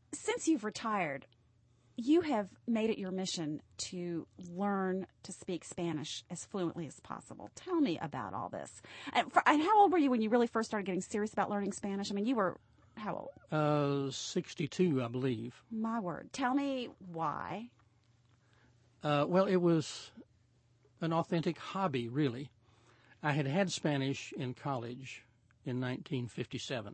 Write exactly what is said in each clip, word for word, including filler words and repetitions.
since you've retired, you have made it your mission to learn to speak Spanish as fluently as possible. Tell me about all this. And, for, and how old were you when you really first started getting serious about learning Spanish? I mean, you were how old? Uh, sixty-two, I believe. My word. Tell me why. Uh, well, it was an authentic hobby, really. I had had Spanish in college in nineteen fifty-seven.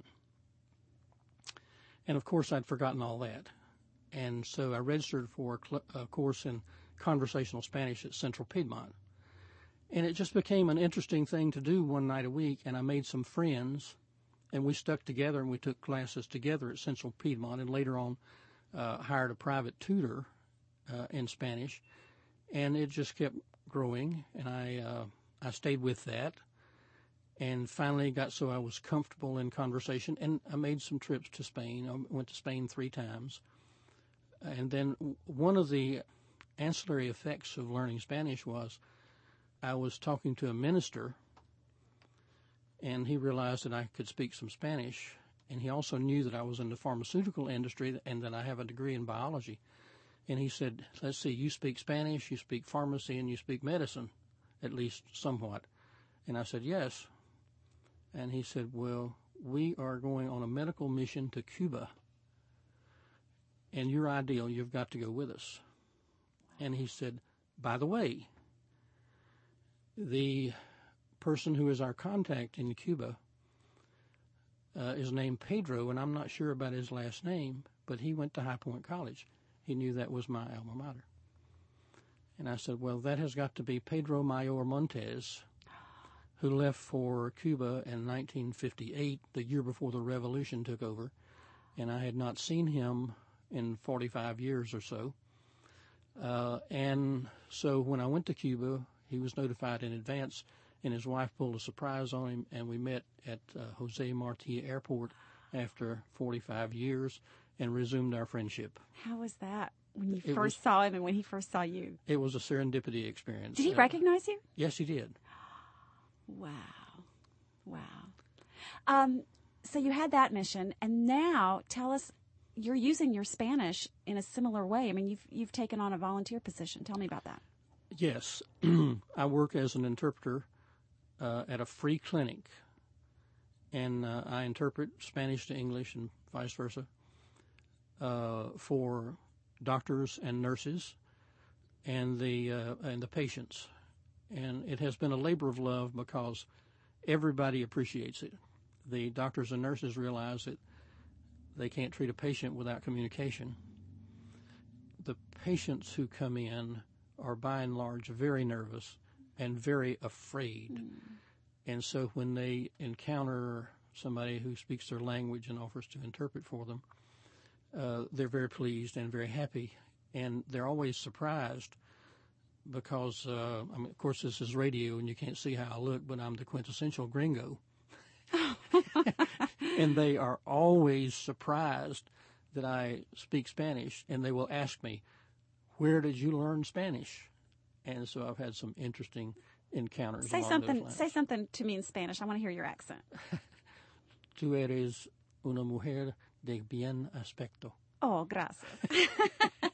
And, of course, I'd forgotten all that. And so I registered for a, cl- a course in conversational Spanish at Central Piedmont. And it just became an interesting thing to do one night a week, and I made some friends, and we stuck together, and we took classes together at Central Piedmont, and later on uh, hired a private tutor uh, in Spanish. And it just kept growing, and I uh, I stayed with that, and finally got so I was comfortable in conversation, and I made some trips to Spain. I went to Spain three times. And then one of the ancillary effects of learning Spanish was I was talking to a minister, and he realized that I could speak some Spanish, and he also knew that I was in the pharmaceutical industry and that I have a degree in biology. And he said, let's see, you speak Spanish, you speak pharmacy, and you speak medicine, at least somewhat. And I said, yes. And he said, well, we are going on a medical mission to Cuba, and you're ideal, you've got to go with us. And he said, by the way, the person who is our contact in Cuba uh, is named Pedro, and I'm not sure about his last name, but he went to High Point College. He knew that was my alma mater. And I said, well, that has got to be Pedro Mayor Montes, who left for Cuba in nineteen fifty-eight, the year before the revolution took over, and I had not seen him in forty-five years or so. Uh, and so when I went to Cuba, he was notified in advance, and his wife pulled a surprise on him, and we met at uh, Jose Marti Airport after forty-five years and resumed our friendship. How was that when you It first was- saw him and when he first saw you? It was a serendipity experience. Did he Uh, recognize you? Yes, he did. Wow. Wow. Um, so you had that mission, and now tell us, you're using your Spanish in a similar way. I mean, you've you've taken on a volunteer position. Tell me about that. Yes. I work as an interpreter uh, at a free clinic, and uh, I interpret Spanish to English and vice versa uh, for doctors and nurses and the uh, and the patients. And it has been a labor of love because everybody appreciates it. The doctors and nurses realize that they can't treat a patient without communication. The patients who come in are by and large very nervous and very afraid. Mm. And so when they encounter somebody who speaks their language and offers to interpret for them, uh, they're very pleased and very happy. And they're always surprised because, uh, I mean, of course, this is radio and you can't see how I look, but I'm the quintessential gringo. And they are always surprised that I speak Spanish, and they will ask me, where did you learn Spanish? And so I've had some interesting encounters. Say along something. those lines. Say something to me in Spanish. I want to hear your accent. Tú eres una mujer de bien aspecto. Oh, gracias.